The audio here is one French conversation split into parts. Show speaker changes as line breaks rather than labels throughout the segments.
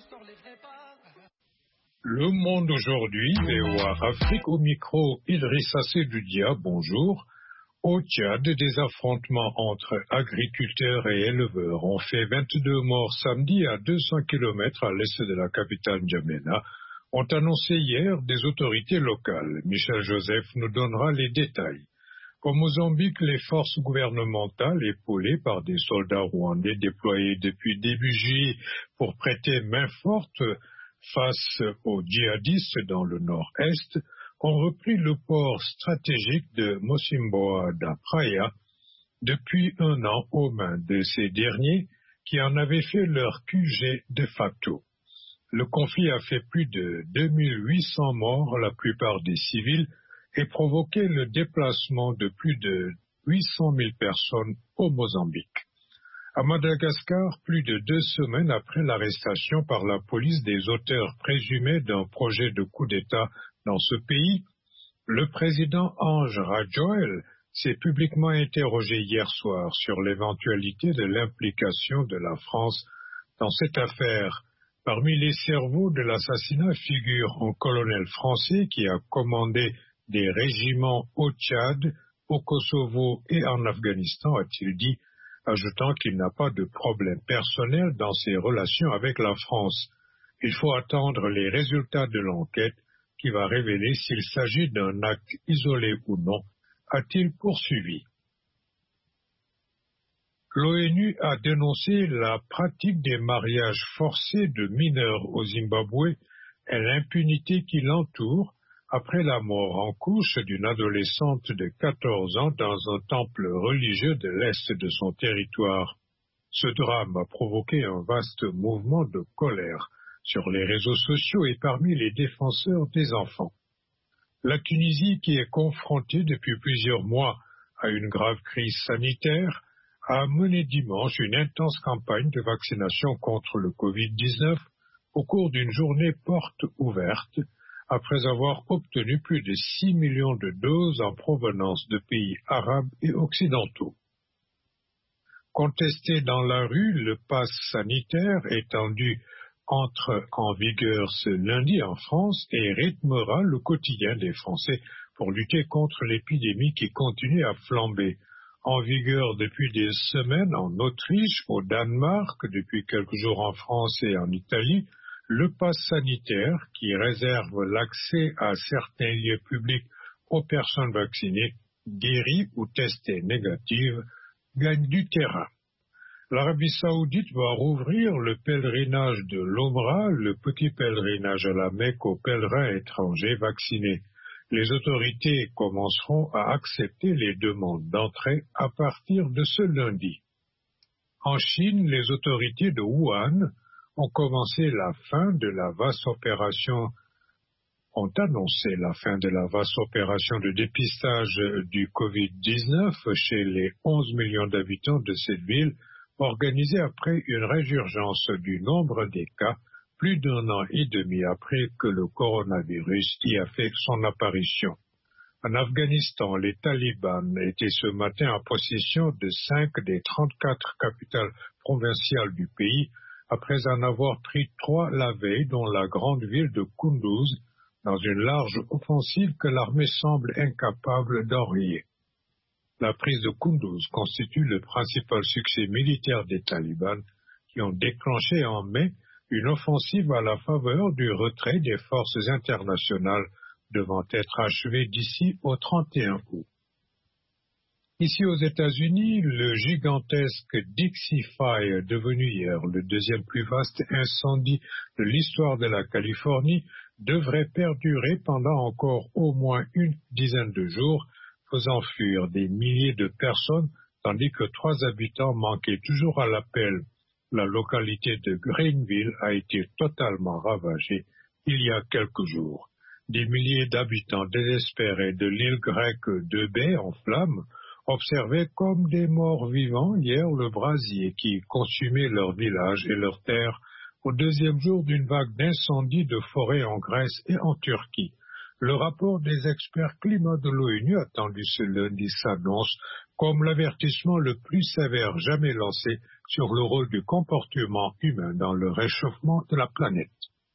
Le monde aujourd'hui, VOA Afrique au micro, Idrissa Seloudia, bonjour. Au Tchad, des affrontements entre agriculteurs et éleveurs ont fait 22 morts samedi à 200 km à l'est de la capitale N'Djamena, ont annoncé hier des autorités locales. Michel Joseph nous donnera les détails. Au Mozambique, les forces gouvernementales, épaulées par des soldats rwandais déployés depuis début juillet pour prêter main forte face aux djihadistes dans le nord-est, ont repris le port stratégique de Mocimboa da Praia depuis un an aux mains de ces derniers qui en avaient fait leur QG de facto. Le conflit a fait plus de 2800 morts, la plupart des civils, et provoqué le déplacement de plus de 800 000 personnes au Mozambique. À Madagascar, plus de 2 semaines après l'arrestation par la police des auteurs présumés d'un projet de coup d'État dans ce pays, le président Ange Rajoelina s'est publiquement interrogé hier soir sur l'éventualité de l'implication de la France dans cette affaire. Parmi les cerveaux de l'assassinat figure un colonel français qui a commandé des régiments au Tchad, au Kosovo et en Afghanistan, a-t-il dit, ajoutant qu'il n'a pas de problème personnel dans ses relations avec la France. Il faut attendre les résultats de l'enquête qui va révéler s'il s'agit d'un acte isolé ou non, a-t-il poursuivi. L'ONU a dénoncé la pratique des mariages forcés de mineurs au Zimbabwe et l'impunité qui l'entoure après la mort en couche d'une adolescente de 14 ans dans un temple religieux de l'est de son territoire. Ce drame a provoqué un vaste mouvement de colère sur les réseaux sociaux et parmi les défenseurs des enfants. La Tunisie, qui est confrontée depuis plusieurs mois à une grave crise sanitaire, a mené dimanche une intense campagne de vaccination contre le Covid-19 au cours d'une journée porte ouverte, après avoir obtenu plus de 6 millions de doses en provenance de pays arabes et occidentaux. Contesté dans la rue, le pass sanitaire étendu entre en vigueur ce lundi en France et rythmera le quotidien des Français pour lutter contre l'épidémie qui continue à flamber. En vigueur depuis des semaines en Autriche, au Danemark, depuis quelques jours en France et en Italie, le pass sanitaire, qui réserve l'accès à certains lieux publics aux personnes vaccinées, guéries ou testées négatives, gagne du terrain. L'Arabie saoudite va rouvrir le pèlerinage de l'Omra, le petit pèlerinage à la Mecque aux pèlerins étrangers vaccinés. Les autorités commenceront à accepter les demandes d'entrée à partir de ce lundi. En Chine, les autorités de Wuhan ont annoncé la fin de la vaste opération de dépistage du Covid-19 chez les 11 millions d'habitants de cette ville, organisée après une résurgence du nombre des cas, plus d'un an et demi après que le coronavirus y a fait son apparition. En Afghanistan, les talibans étaient ce matin en possession de 5 des 34 capitales provinciales du pays, après en avoir pris 3 la veille, dont la grande ville de Kunduz, dans une large offensive que l'armée semble incapable d'enrayer. La prise de Kunduz constitue le principal succès militaire des talibans, qui ont déclenché en mai une offensive à la faveur du retrait des forces internationales devant être achevée d'ici au 31 août. Ici aux États-Unis, le gigantesque Dixie Fire, devenu hier le deuxième plus vaste incendie de l'histoire de la Californie, devrait perdurer pendant encore au moins une dizaine de jours, faisant fuir des milliers de personnes, tandis que 3 habitants manquaient toujours à l'appel. La localité de Greenville a été totalement ravagée il y a quelques jours. Des milliers d'habitants désespérés de l'île grecque de Baie en flammes observaient comme des morts vivants hier le brasier qui consumait leur village et leurs terres au deuxième jour d'une vague d'incendies de forêt en Grèce et en Turquie. Le rapport des experts climat de l'ONU attendu ce lundi s'annonce comme l'avertissement le plus sévère jamais lancé sur le rôle du comportement humain dans le réchauffement de la planète.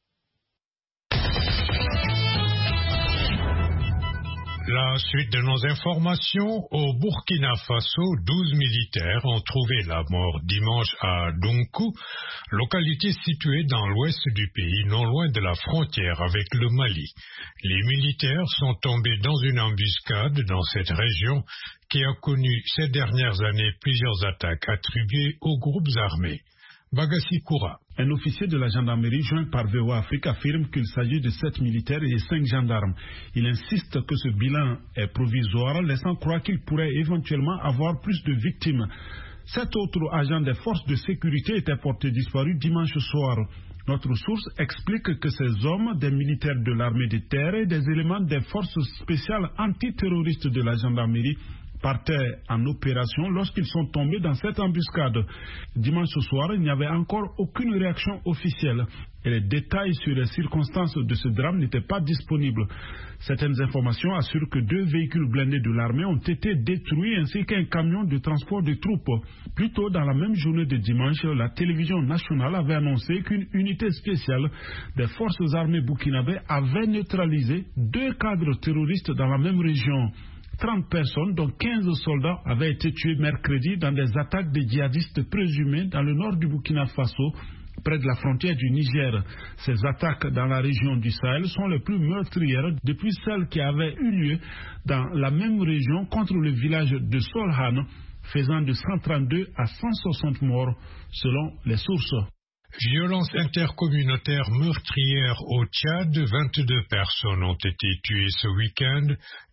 La suite de nos informations, au Burkina Faso, 12 militaires ont trouvé la mort dimanche à Dunkou, localité située dans l'ouest du pays, non loin de la frontière avec le Mali. Les militaires sont tombés dans une embuscade dans cette région qui a connu ces dernières années plusieurs attaques attribuées aux groupes armés. Bagassi Koura.
Un officier de la gendarmerie joint par VOA Afrique affirme qu'il s'agit de 7 militaires et 5 gendarmes. Il insiste que ce bilan est provisoire, laissant croire qu'il pourrait éventuellement avoir plus de victimes. 7 autres agents des forces de sécurité étaient portés disparus dimanche soir. Notre source explique que ces hommes, des militaires de l'armée de terre et des éléments des forces spéciales antiterroristes de la gendarmerie, partaient en opération lorsqu'ils sont tombés dans cette embuscade. Dimanche soir, il n'y avait encore aucune réaction officielle et les détails sur les circonstances de ce drame n'étaient pas disponibles. Certaines informations assurent que 2 véhicules blindés de l'armée ont été détruits ainsi qu'un camion de transport de troupes. Plus tôt dans la même journée de dimanche, la télévision nationale avait annoncé qu'une unité spéciale des forces armées burkinabées avait neutralisé 2 cadres terroristes dans la même région. 30 personnes, dont 15 soldats, avaient été tués mercredi dans des attaques de djihadistes présumés dans le nord du Burkina Faso, près de la frontière du Niger. Ces attaques dans la région du Sahel sont les plus meurtrières depuis celles qui avaient eu lieu dans la même région contre le village de Solhan, faisant de 132 à 160 morts, selon les sources.
Violence intercommunautaire meurtrière au Tchad, 22 personnes ont été tuées ce week-end,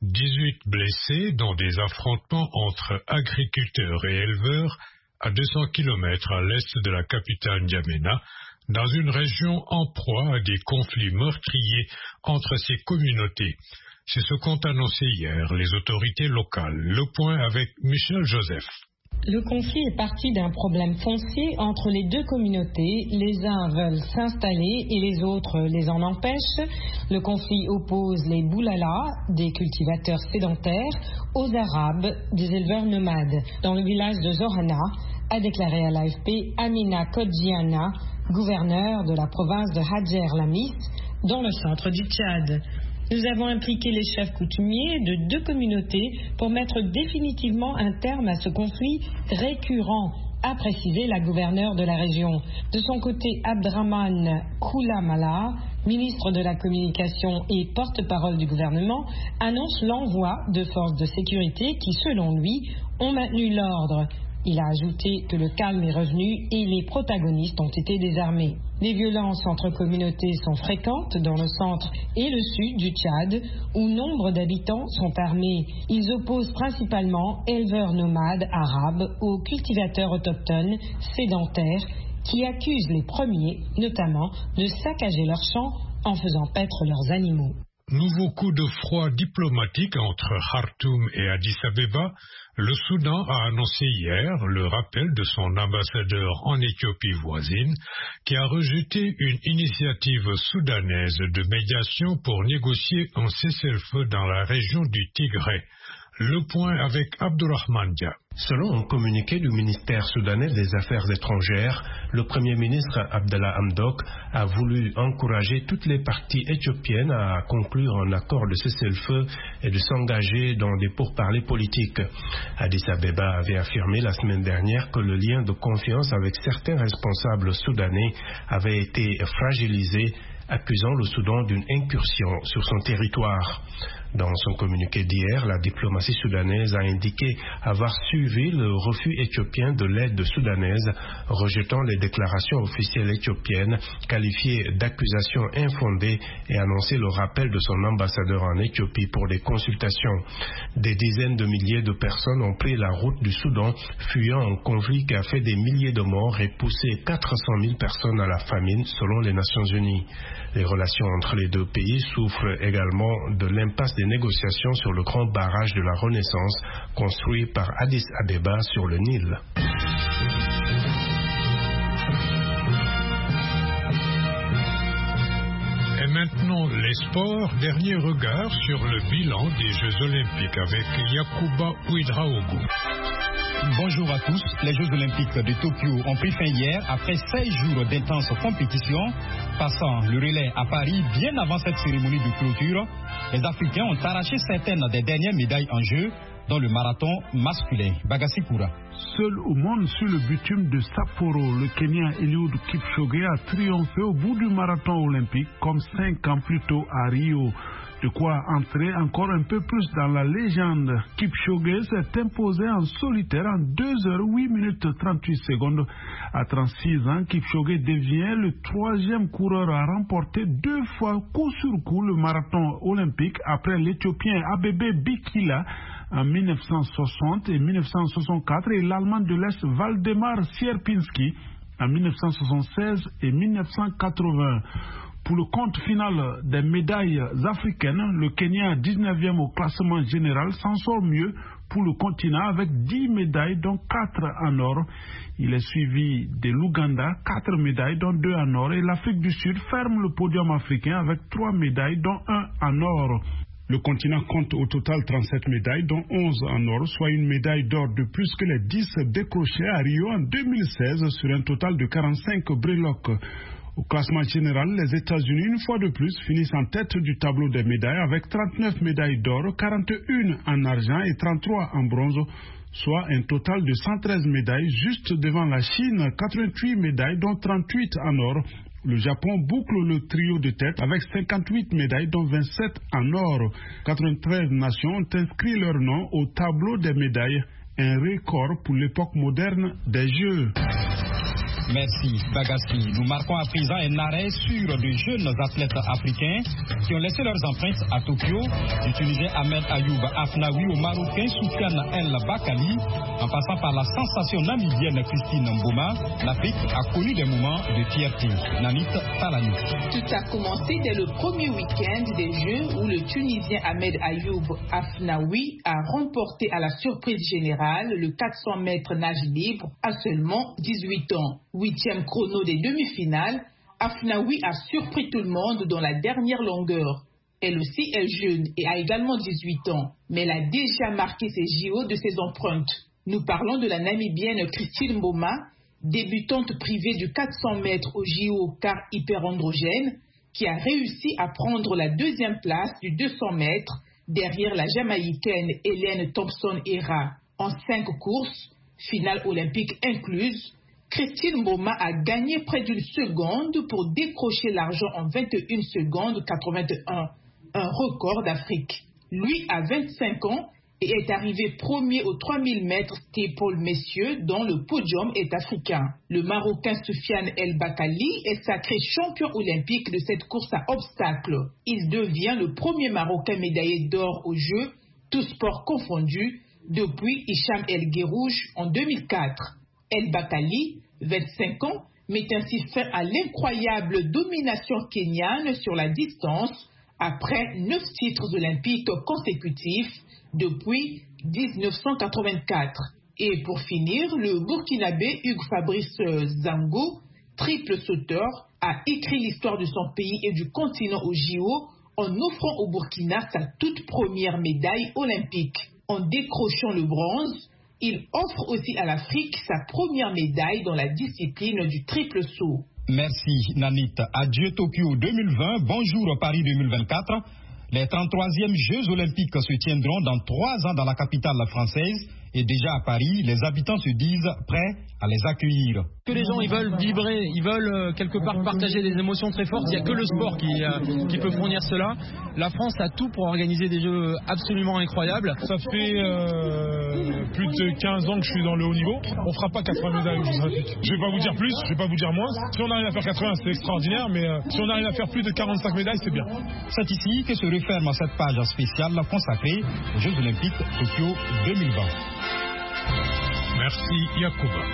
18 blessés dans des affrontements entre agriculteurs et éleveurs à 200 km à l'est de la capitale N'Djamena, dans une région en proie à des conflits meurtriers entre ces communautés. C'est ce qu'ont annoncé hier les autorités locales. Le point avec Michel Joseph.
Le conflit est parti d'un problème foncier entre les 2 communautés. Les uns veulent s'installer et les autres les en empêchent. Le conflit oppose les Boulala, des cultivateurs sédentaires, aux Arabes, des éleveurs nomades. Dans le village de Zorana, a déclaré à l'AFP Amina Kodjiana, gouverneur de la province de Hadjer Lamis, dans le centre du Tchad. Nous avons impliqué les chefs coutumiers de 2 communautés pour mettre définitivement un terme à ce conflit récurrent, a précisé la gouverneure de la région. De son côté, Abdraman Koulamala, ministre de la Communication et porte-parole du gouvernement, annonce l'envoi de forces de sécurité qui, selon lui, ont maintenu l'ordre. Il a ajouté que le calme est revenu et les protagonistes ont été désarmés. Les violences entre communautés sont fréquentes dans le centre et le sud du Tchad, où nombre d'habitants sont armés. Ils opposent principalement éleveurs nomades arabes aux cultivateurs autochtones sédentaires qui accusent les premiers, notamment, de saccager leurs champs en faisant paître leurs animaux.
Nouveau coup de froid diplomatique entre Khartoum et Addis Abeba. Le Soudan a annoncé hier le rappel de son ambassadeur en Éthiopie voisine qui a rejeté une initiative soudanaise de médiation pour négocier un cessez-le-feu dans la région du Tigré. Le point avec Abdurrahman Dia.
Selon un communiqué du ministère soudanais des Affaires étrangères, le Premier ministre Abdallah Hamdok a voulu encourager toutes les parties éthiopiennes à conclure un accord de cessez-le-feu et de s'engager dans des pourparlers politiques. Addis Abeba avait affirmé la semaine dernière que le lien de confiance avec certains responsables soudanais avait été fragilisé, accusant le Soudan d'une incursion sur son territoire. Dans son communiqué d'hier, la diplomatie soudanaise a indiqué avoir suivi le refus éthiopien de l'aide soudanaise, rejetant les déclarations officielles éthiopiennes qualifiées d'accusations infondées et annoncé le rappel de son ambassadeur en Éthiopie pour des consultations. Des dizaines de milliers de personnes ont pris la route du Soudan, fuyant un conflit qui a fait des milliers de morts et poussé 400 000 personnes à la famine selon les Nations Unies. Les relations entre les 2 pays souffrent également de l'impasse des négociations sur le grand barrage de la Renaissance construit par Addis Abeba sur le Nil.
Et maintenant, les sports. Dernier regard sur le bilan des Jeux Olympiques avec Yacouba Ouedraogo.
Bonjour à tous. Les Jeux Olympiques de Tokyo ont pris fin hier après 16 jours d'intense compétition. Passant le relais à Paris bien avant cette cérémonie de clôture, les Africains ont arraché certaines des dernières médailles en jeu, dans le marathon masculin. Bagassi Koura.
Seul au monde sur le bitume de Sapporo, le Kenyan Eliud Kipchoge a triomphé au bout du marathon olympique comme 5 ans plus tôt à Rio. De quoi entrer encore un peu plus dans la légende. Kipchoge s'est imposé en solitaire en 2h08 minutes 38 secondes. À 36 ans, Kipchoge devient le 3e coureur à remporter 2 fois coup sur coup le marathon olympique après l'Éthiopien Abebe Bikila en 1960 et 1964 et l'Allemand de l'Est Waldemar Sierpinski en 1976 et 1980. Pour le compte final des médailles africaines, le Kenya, 19e au classement général, s'en sort mieux pour le continent avec 10 médailles, dont 4 en or. Il est suivi de l'Ouganda, 4 médailles, dont 2 en or. Et l'Afrique du Sud ferme le podium africain avec 3 médailles, dont 1 en or. Le continent compte au total 37 médailles, dont 11 en or, soit une médaille d'or de plus que les 10 décrochées à Rio en 2016 sur un total de 45 breloques. Au classement général, les États-Unis, une fois de plus, finissent en tête du tableau des médailles avec 39 médailles d'or, 41 en argent et 33 en bronze, soit un total de 113 médailles, juste devant la Chine, 88 médailles, dont 38 en or. Le Japon boucle le trio de tête avec 58 médailles, dont 27 en or. 93 nations ont inscrit leur nom au tableau des médailles, un record pour l'époque moderne des Jeux.
Merci Bagassi. Nous marquons à présent un arrêt sur de jeunes athlètes africains qui ont laissé leurs empreintes à Tokyo, du Tunisien Ahmed Ayoub Afnaoui au Marocain Soufiane El Bakali, en passant par la sensation namibienne Christine Mboma. L'Afrique a connu des moments de fierté. Nanit Talani.
Tout a commencé dès le premier week-end des Jeux où le Tunisien Ahmed Ayoub Afnaoui a remporté à la surprise générale le 400 mètres nage libre à seulement 18 ans. 8e chrono des demi-finales, Afnaoui a surpris tout le monde dans la dernière longueur. Elle aussi est jeune et a également 18 ans, mais elle a déjà marqué ses JO de ses empreintes. Nous parlons de la Namibienne Christine Mboma, débutante privée du 400 mètres au JO car hyperandrogène, qui a réussi à prendre la 2e place du 200 mètres derrière la Jamaïcaine Hélène Thompson-Hera. En 5 courses, finale olympique incluse, Christine Mboma a gagné près d'une seconde pour décrocher l'argent en 21 secondes 81, un record d'Afrique. Lui a 25 ans et est arrivé premier aux 3000 mètres steeple messieurs dont le podium est africain. Le Marocain Soufiane El Bakali est sacré champion olympique de cette course à obstacles. Il devient le premier Marocain médaillé d'or aux Jeux, tous sports confondus, depuis Hicham El Guerrouj en 2004. El Bakali, 25 ans, met ainsi fin à l'incroyable domination kenyane sur la distance après 9 titres olympiques consécutifs depuis 1984. Et pour finir, le Burkinabé Hugues Fabrice Zango, triple sauteur, a écrit l'histoire de son pays et du continent au JO en offrant au Burkina sa toute première médaille olympique. En décrochant le bronze, il offre aussi à l'Afrique sa première médaille dans la discipline du triple saut.
Merci Nanit. Adieu Tokyo 2020, bonjour Paris 2024. Les 33e Jeux Olympiques se tiendront dans 3 ans dans la capitale française. Et déjà à Paris, les habitants se disent prêts à les accueillir.
Que les gens ils veulent vibrer, ils veulent quelque part partager des émotions très fortes. Il n'y a que le sport qui peut fournir cela. La France a tout pour organiser des jeux absolument incroyables.
Ça fait plus de 15 ans que je suis dans le haut niveau. On ne fera pas 80 médailles aux Jeux Olympiques. Je ne vais pas vous dire plus, je ne vais pas vous dire moins. Si on arrive à faire 80, c'est extraordinaire, mais si on arrive à faire plus de 45 médailles, c'est bien.
C'est ici que se referme cette page spéciale consacrée aux Jeux Olympiques Tokyo 2020.
Merci Yacouba.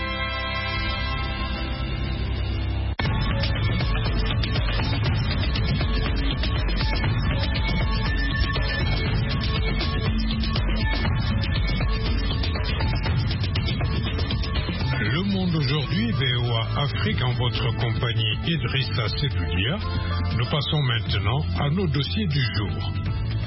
Le Monde aujourd'hui, VOA Afrique, en votre compagnie Idrissa Sedoudia. Nous passons maintenant à nos dossiers du jour.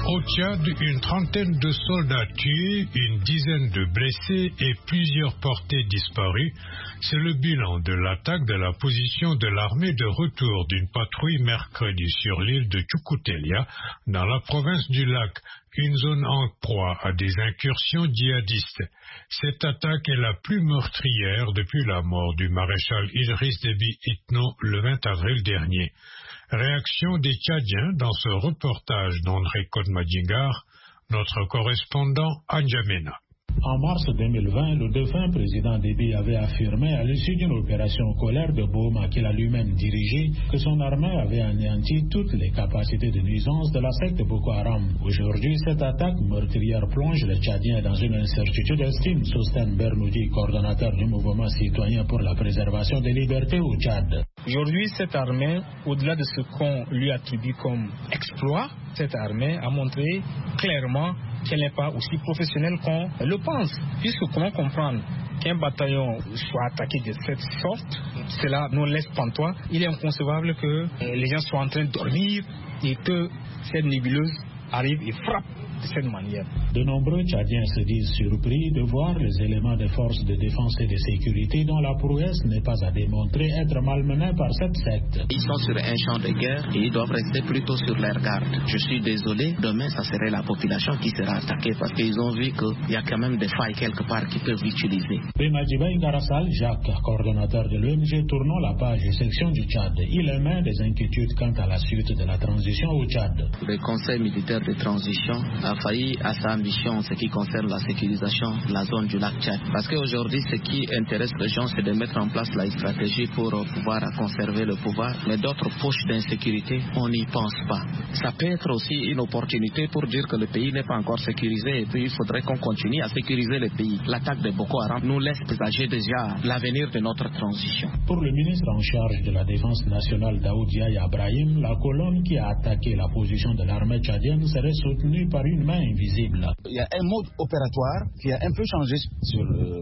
Au Tchad, une trentaine de soldats tués, une dizaine de blessés et plusieurs portés disparus. C'est le bilan de l'attaque de la position de l'armée de retour d'une patrouille mercredi sur l'île de Tchoukoutelia, dans la province du Lac, une zone en proie à des incursions djihadistes. Cette attaque est la plus meurtrière depuis la mort du maréchal Idriss Déby Itno le 20 avril dernier. Réaction des Tchadiens dans ce reportage d'André Kodmadingar, notre correspondant à N'Djamena.
En mars 2020, le défunt président Déby avait affirmé à l'issue d'une opération colère de Boma qu'il a lui-même dirigée que son armée avait anéanti toutes les capacités de nuisance de la secte Boko Haram. Aujourd'hui, cette attaque meurtrière plonge les Tchadiens dans une incertitude estime Sosten Bernoudi, coordonnateur du mouvement citoyen pour la préservation des libertés au Tchad.
Aujourd'hui, cette armée, au-delà de ce qu'on lui attribue comme exploit, cette armée a montré clairement qu'elle n'est pas aussi professionnelle qu'on le pense. Puisque comment comprendre qu'un bataillon soit attaqué de cette sorte, cela nous laisse pantois. Il est inconcevable que les gens soient en train de dormir et que cette nébuleuse arrive et frappe de cette manière.
De nombreux Tchadiens se disent surpris de voir les éléments des forces de défense et de sécurité dont la prouesse n'est pas à démontrer être malmenés par cette secte.
Ils sont sur un champ de guerre et ils doivent rester plutôt sur leur garde. Je suis désolé, demain ça serait la population qui sera attaquée parce qu'ils ont vu qu'il y a quand même des failles quelque part qu'ils peuvent utiliser.
Bemadjiba Ngarassal Jacques, coordonnateur de l'ONG Tournons la page section du Tchad, il émet des inquiétudes quant à la suite de la transition au Tchad.
Le Conseil militaire de transition a failli à sa mission en ce qui concerne la sécurisation de la zone du lac Tchad. Parce qu'aujourd'hui, ce qui intéresse les gens, c'est de mettre en place la stratégie pour pouvoir conserver le pouvoir. Mais d'autres poches d'insécurité, on n'y pense pas. Ça peut être aussi une opportunité pour dire que le pays n'est pas encore sécurisé et puis il faudrait qu'on continue à sécuriser le pays. L'attaque de Boko Haram nous laisse présager déjà l'avenir de notre transition.
Pour le ministre en charge de la défense nationale Daoud Yahya Ibrahim, la colonne qui a attaqué la position de l'armée tchadienne serait soutenue par une main invisible.
Il y a un mode opératoire qui a un peu changé sur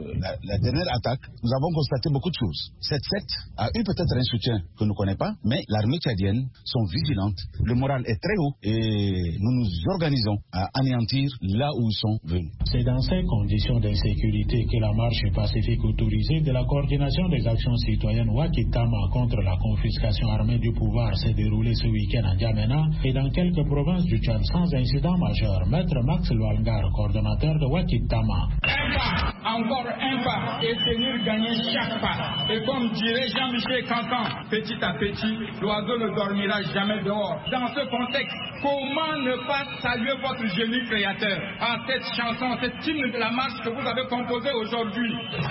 la dernière attaque. Nous avons constaté beaucoup de choses. Cette secte a eu peut-être un soutien que nous ne connaissons pas, mais l'armée tchadienne sont vigilantes. Le moral est très haut et nous nous organisons à anéantir là où ils sont venus.
C'est dans ces conditions d'insécurité que la marche pacifique autorisée de la coordination des actions citoyennes Wakitama contre la confiscation armée du pouvoir s'est déroulée ce week-end à N'Djamena et dans quelques provinces du Tchad sans incident majeur. Maître Max Loalgar, coordonnateur de Wakitama.
Un pas, encore un pas, et tenir gagner chaque pas. Et comme dirait Jean-Michel Cancan, petit à petit, l'oiseau ne dormira jamais dehors. Dans ce contexte, comment ne pas saluer votre génie créateur à cette chanson, cette hymne de la marche que vous avez composée aujourd'hui?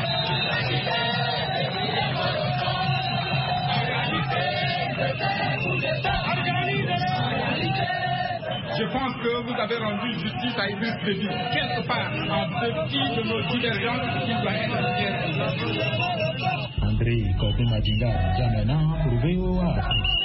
Je pense que vous avez rendu justice à Idriss Déby, quelque part, en dépit de nos divergences qui doivent être.
André Kodmadingar, N'Djamena, pour VOA Afrique.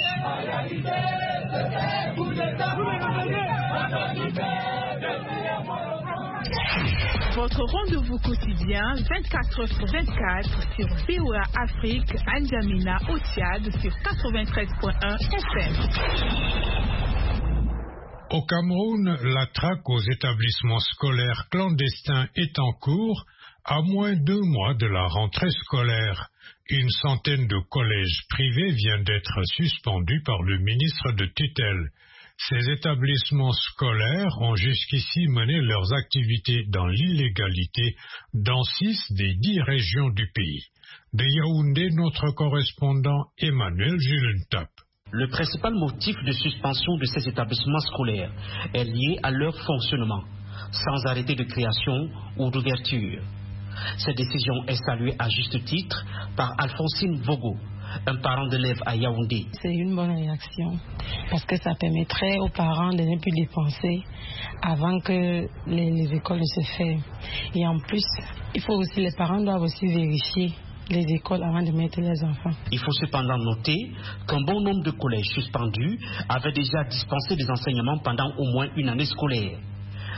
Votre rendez-vous quotidien 24h/24 sur VOA Afrique, à N'Djamena au Tchad sur 93.1 FM.
Au Cameroun, la traque aux établissements scolaires clandestins est en cours à moins de 2 mois de la rentrée scolaire. Une centaine de collèges privés vient d'être suspendus par le ministre de tutelle. Ces établissements scolaires ont jusqu'ici mené leurs activités dans l'illégalité dans 6 des 10 régions du pays. De Yaoundé, notre correspondant Emmanuel Julentap.
Le principal motif de suspension de ces établissements scolaires est lié à leur fonctionnement, sans arrêté de création ou d'ouverture. Cette décision est saluée à juste titre par Alphonsine Vogo, un parent d'élève à Yaoundé.
C'est une bonne réaction parce que ça permettrait aux parents de ne plus dépenser avant que les écoles ne se ferment. Et en plus, les parents doivent aussi vérifier les écoles avant de mettre les enfants.
Il faut cependant noter qu'un bon nombre de collèges suspendus avaient déjà dispensé des enseignements pendant au moins une année scolaire.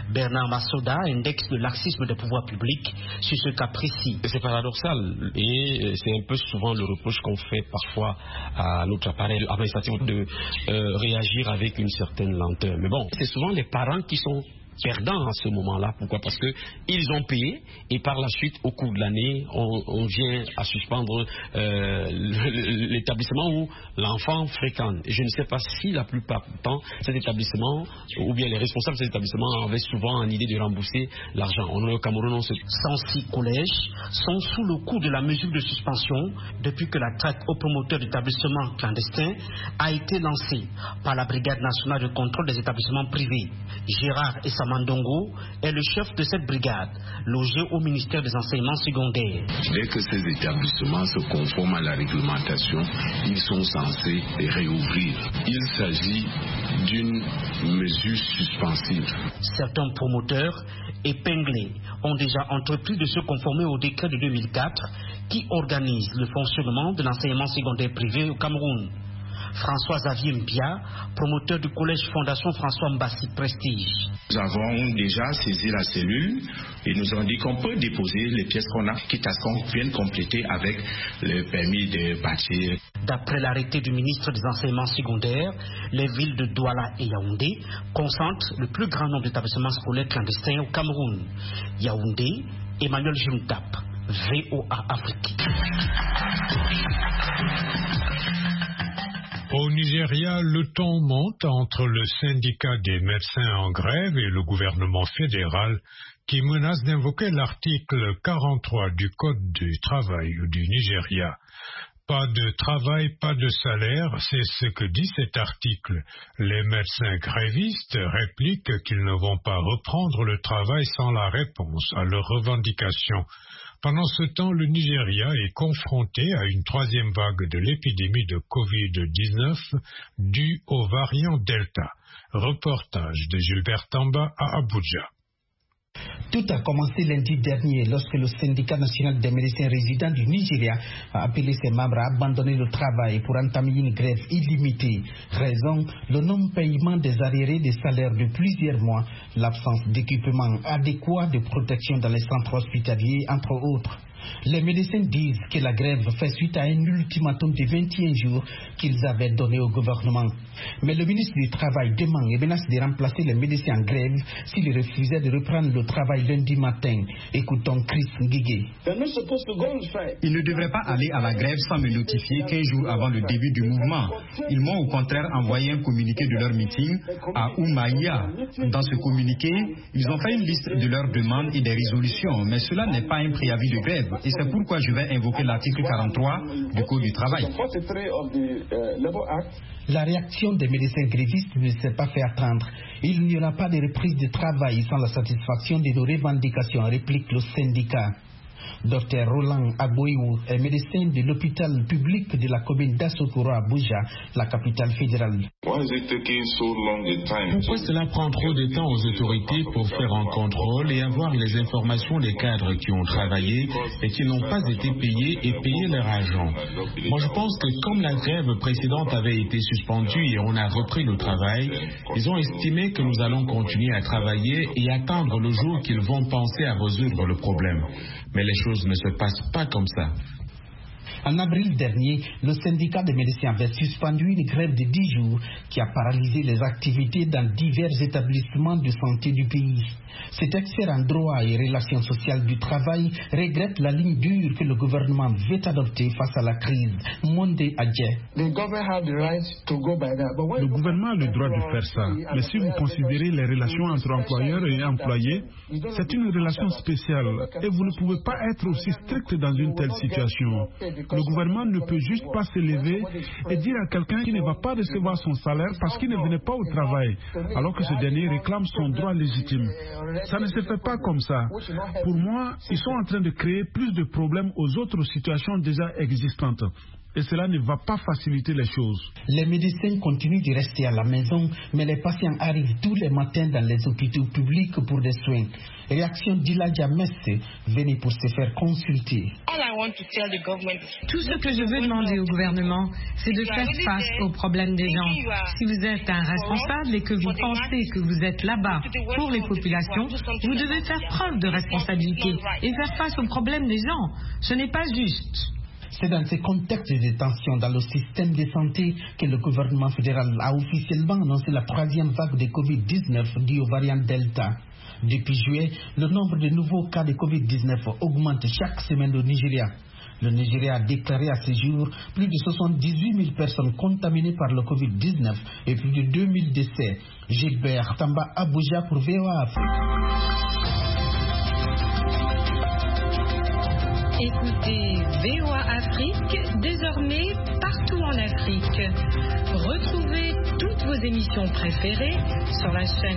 Bernard Massoda indexe le laxisme des pouvoirs publics sur ce cas précis.
C'est paradoxal et c'est un peu souvent le reproche qu'on fait parfois à notre appareil administratif de réagir avec une certaine lenteur. Mais bon, c'est souvent les parents qui sont perdants à ce moment-là. Pourquoi? Parce qu'ils ont payé et par la suite, au cours de l'année, on vient à suspendre l'établissement où l'enfant fréquente. Et je ne sais pas si la plupart du temps, cet établissement, ou bien les responsables de cet établissement avaient souvent en idée de rembourser l'argent. Au Cameroun,
106 collèges sont sous le coup de la mesure de suspension depuis que la traite aux promoteurs d'établissements clandestins a été lancée par la Brigade nationale de contrôle des établissements privés. Gérard et Mandongo est le chef de cette brigade, logé au ministère des enseignements secondaires.
Dès que ces établissements se conforment à la réglementation, ils sont censés réouvrir. Il s'agit d'une mesure suspensive.
Certains promoteurs épinglés ont déjà entrepris de se conformer au décret de 2004 qui organise le fonctionnement de l'enseignement secondaire privé au Cameroun. François Xavier Mbia, promoteur du collège Fondation François Mbassi Prestige.
Nous avons déjà saisi la cellule et nous avons dit qu'on peut déposer les pièces qu'on a, quitte à ce qu'on vienne compléter avec le permis de bâtir.
D'après l'arrêté du ministre des Enseignements secondaires, les villes de Douala et Yaoundé concentrent le plus grand nombre d'établissements scolaires clandestins au Cameroun. Yaoundé, Emmanuel Juntap, VOA Afrique.
Au Nigeria, le ton monte entre le syndicat des médecins en grève et le gouvernement fédéral qui menace d'invoquer l'article 43 du Code du travail du Nigeria. Pas de travail, pas de salaire, c'est ce que dit cet article. Les médecins grévistes répliquent qu'ils ne vont pas reprendre le travail sans la réponse à leurs revendications. Pendant ce temps, le Nigeria est confronté à une troisième vague de l'épidémie de Covid-19 due au variant Delta. Reportage de Gilbert Tamba à Abuja.
Tout a commencé lundi dernier lorsque le syndicat national des médecins résidents du Nigeria a appelé ses membres à abandonner le travail pour entamer une grève illimitée. Raison, le non-paiement des arriérés des salaires de plusieurs mois, l'absence d'équipement adéquat de protection dans les centres hospitaliers, entre autres. Les médecins disent que la grève fait suite à un ultimatum de 21 jours qu'ils avaient donné au gouvernement. Mais le ministre du Travail demande et menace de remplacer les médecins en grève s'ils refusaient de reprendre le travail lundi matin. Écoutons Chris Ngige.
Ils ne devraient pas aller à la grève sans me notifier 15 jours avant le début du mouvement. Ils m'ont au contraire envoyé un communiqué de leur meeting à Oumaïa. Dans ce communiqué, ils ont fait une liste de leurs demandes et des résolutions, mais cela n'est pas un préavis de grève. Et c'est pourquoi je vais invoquer l'article 43 du Code du travail.
La réaction des médecins grévistes ne s'est pas fait attendre. Il n'y aura pas de reprise de travail sans la satisfaction de nos revendications, réplique le syndicat. Dr Roland Agboyou est médecin de l'hôpital public de la commune d'Asokoro à Abuja, la capitale fédérale.
Pourquoi cela prend trop de temps aux autorités pour faire un contrôle et avoir les informations des cadres qui ont travaillé et qui n'ont pas été payés et payer leur argent? Moi je pense que comme la grève précédente avait été suspendue et on a repris le travail, ils ont estimé que nous allons continuer à travailler et attendre le jour qu'ils vont penser à résoudre le problème. Mais les choses ne se passent pas comme ça.
En avril dernier, le syndicat des médecins avait suspendu une grève de 10 jours qui a paralysé les activités dans divers établissements de santé du pays. Cet expert en droit et relations sociales du travail regrette la ligne dure que le gouvernement veut adopter face à la crise. Mondé Adje.
Le gouvernement a le droit de faire ça. Mais si vous considérez les relations entre employeurs et employés, c'est une relation spéciale et vous ne pouvez pas être aussi strict dans une telle situation. Le gouvernement ne peut juste pas se lever et dire à quelqu'un qui ne va pas recevoir son salaire parce qu'il ne venait pas au travail, alors que ce dernier réclame son droit légitime. Ça ne se fait pas comme ça. Pour moi, ils sont en train de créer plus de problèmes aux autres situations déjà existantes. et cela ne va pas faciliter les choses.
Les médecins continuent de rester à la maison, mais les patients arrivent tous les matins dans les hôpitaux publics pour des soins. Réaction d'Iladja Messe, venez pour se faire consulter.
Tout ce que je veux demander au gouvernement, c'est de faire face aux problèmes des gens. Si vous êtes un responsable et que vous pensez que vous êtes là-bas pour les populations, vous devez faire preuve de responsabilité et faire face aux problèmes des gens. Ce n'est pas juste.
C'est dans ce contexte de tension dans le système de santé que le gouvernement fédéral a officiellement annoncé la 3e vague de Covid-19 due au variant Delta. Depuis juillet, le nombre de nouveaux cas de Covid-19 augmente chaque semaine au Nigeria. Le Nigeria a déclaré à ce jour plus de 78 000 personnes contaminées par le Covid-19 et plus de 2 000 décès. Gilbert Tamba, Abuja pour VOA Afrique.
Écoutez VOA Afrique, désormais partout en Afrique. Retrouvez toutes vos émissions préférées sur la chaîne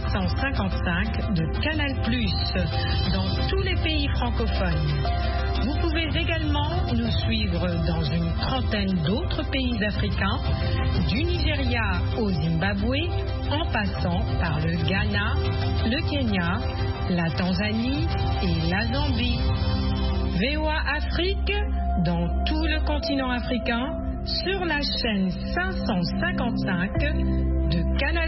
555 de Canal+, dans tous les pays francophones. Vous pouvez également nous suivre dans une trentaine d'autres pays africains, du Nigeria au Zimbabwe, en passant par le Ghana, le Kenya, la Tanzanie et la Zambie. VOA Afrique, dans tout le continent africain, sur la chaîne 555 de Canal+.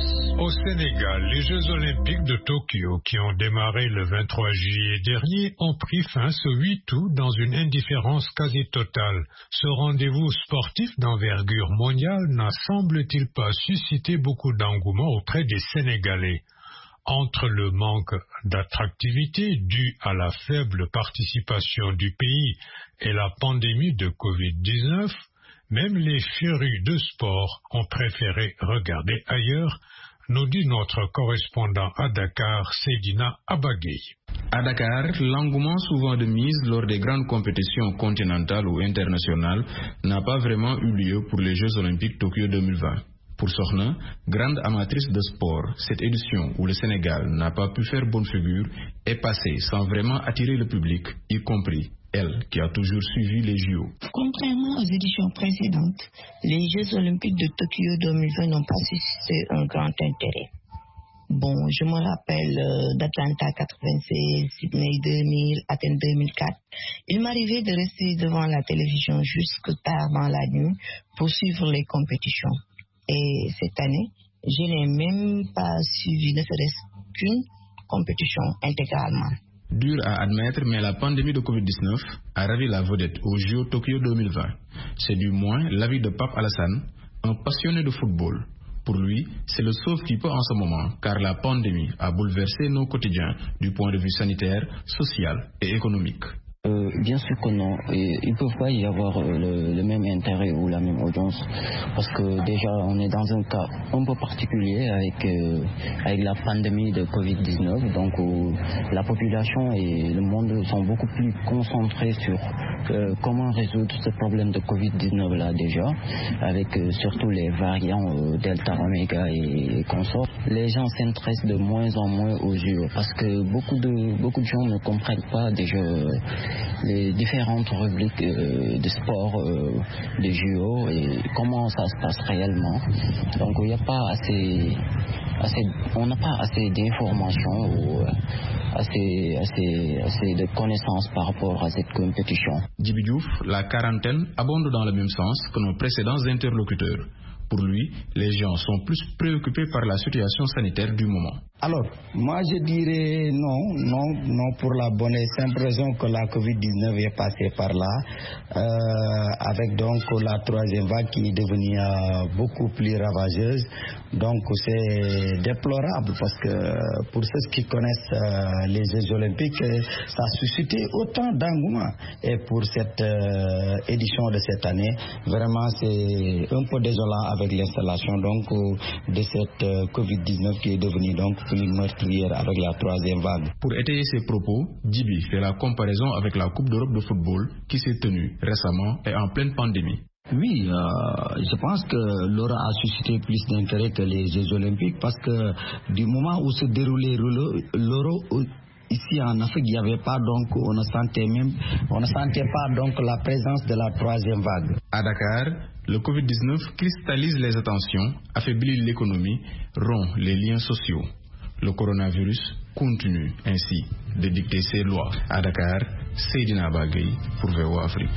Au Sénégal, les Jeux Olympiques de Tokyo, qui ont démarré le 23 juillet dernier, ont pris fin ce 8 août dans une indifférence quasi totale. Ce rendez-vous sportif d'envergure mondiale n'a, semble-t-il, pas suscité beaucoup d'engouement auprès des Sénégalais. Entre le manque d'attractivité dû à la faible participation du pays et la pandémie de Covid-19, même les férus de sport ont préféré regarder ailleurs, nous dit notre correspondant à Dakar, Seydina Abagay.
À Dakar, l'engouement souvent de mise lors des grandes compétitions continentales ou internationales n'a pas vraiment eu lieu pour les Jeux Olympiques Tokyo 2020. Pour Sokhna, grande amatrice de sport, cette édition où le Sénégal n'a pas pu faire bonne figure est passée sans vraiment attirer le public, y compris elle qui a toujours suivi les JO.
Contrairement aux éditions précédentes, les Jeux Olympiques de Tokyo 2020 n'ont pas suscité un grand intérêt. Bon, je me rappelle d'Atlanta 96, Sydney 2000, Athènes 2004. Il m'arrivait de rester devant la télévision jusque tard dans la nuit pour suivre les compétitions. Et cette année, je n'ai même pas suivi ne serait-ce qu'une compétition intégralement.
Dur à admettre, mais la pandémie de Covid-19 a ravi la vedette au JO Tokyo 2020. C'est du moins l'avis de Pape Alassane, un passionné de football. Pour lui, c'est le sauve-qui-peut en ce moment, car la pandémie a bouleversé nos quotidiens du point de vue sanitaire, social et économique.
Bien sûr que non, il ne peut pas y avoir le même intérêt ou la même audience parce que déjà on est dans un cas un peu particulier avec la pandémie de Covid-19, donc la population et le monde sont beaucoup plus concentrés sur comment résoudre ce problème de Covid-19 là déjà, avec surtout les variants Delta, Omega et consorts. Les gens s'intéressent de moins en moins aux JO parce que beaucoup de gens ne comprennent pas déjà les différentes rubriques de sport des JO et comment ça se passe réellement. Donc il n'y a pas on n'a pas assez d'informations ou assez de connaissances par rapport à cette compétition.
Djibi Diouf, la quarantaine abonde dans le même sens que nos précédents interlocuteurs. Pour lui, les gens sont plus préoccupés par la situation sanitaire du moment.
Alors, moi je dirais non pour la bonne et simple raison que la Covid-19 est passée par là, avec donc la troisième vague qui est devenue beaucoup plus ravageuse. Donc c'est déplorable parce que pour ceux qui connaissent les Jeux Olympiques, ça a suscité autant d'engouement. Et pour cette édition de cette année, vraiment c'est un peu désolant avec l'installation donc de cette Covid-19 qui est devenue donc plus meurtrière avec la troisième vague.
Pour étayer ses propos, Djibi fait la comparaison avec la Coupe d'Europe de football qui s'est tenue récemment et en pleine pandémie.
Oui, je pense que l'Euro a suscité plus d'intérêt que les Jeux Olympiques parce que du moment où se déroulait l'Euro, ici en Afrique, il n'y avait pas donc, on ne sentait pas donc la présence de la troisième vague.
À Dakar, le Covid-19 cristallise les attentions, affaiblit l'économie, rompt les liens sociaux. Le coronavirus continue ainsi de dicter ses lois. À Dakar, Seydina Bagay pour VOA Afrique.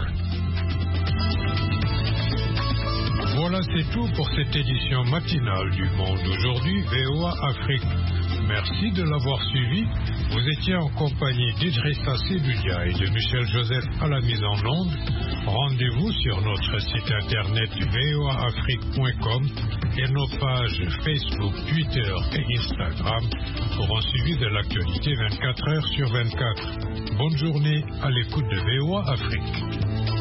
Voilà, c'est tout pour cette édition matinale du Monde aujourd'hui, VOA Afrique. Merci de l'avoir suivi. Vous étiez en compagnie d'Idrissa Seydoudia et de Michel Joseph à la mise en onde. Rendez-vous sur notre site internet voaafrique.com et nos pages Facebook, Twitter et Instagram pour un suivi de l'actualité 24 heures sur 24. Bonne journée à l'écoute de VOA Afrique.